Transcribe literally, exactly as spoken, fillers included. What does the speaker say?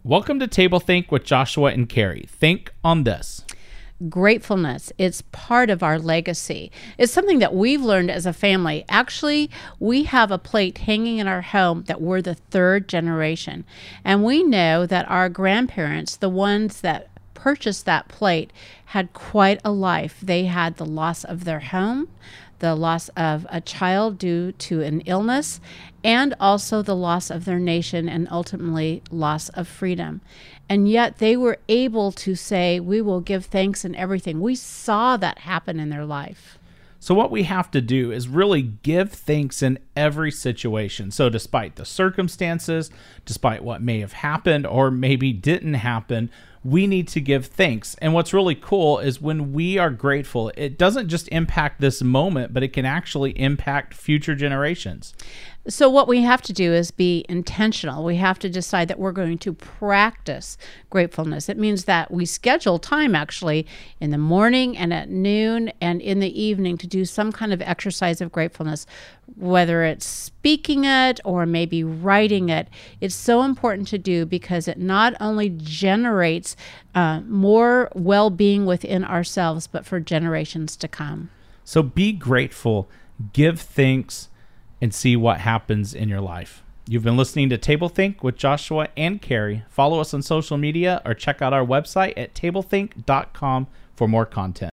Welcome to Table Think with Joshua and Carrie. Think on this. Gratefulness. It's part of our legacy. It's something that we've learned as a family. Actually, we have a plate hanging in our home that we're the third generation. And we know that our grandparents, the ones that purchased that plate, had quite a life. They had the loss of their home, the loss of a child due to an illness, and also the loss of their nation and ultimately loss of freedom. And yet they were able to say, we will give thanks in everything. We saw that happen in their life. So what we have to do is really give thanks in every situation. So despite the circumstances, despite what may have happened or maybe didn't happen, we need to give thanks. And what's really cool is when we are grateful, it doesn't just impact this moment, but it can actually impact future generations. So what we have to do is be intentional. We have to decide that we're going to practice gratefulness. It means that we schedule time actually in the morning and at noon and in the evening to do some kind of exercise of gratefulness, whether it's speaking it or maybe writing it. It's so important to do because it not only generates uh, more well-being within ourselves, but for generations to come. So be grateful, give thanks, and see what happens in your life. You've been listening to Table Think with Joshua and Carrie. Follow us on social media or check out our website at table think dot com for more content.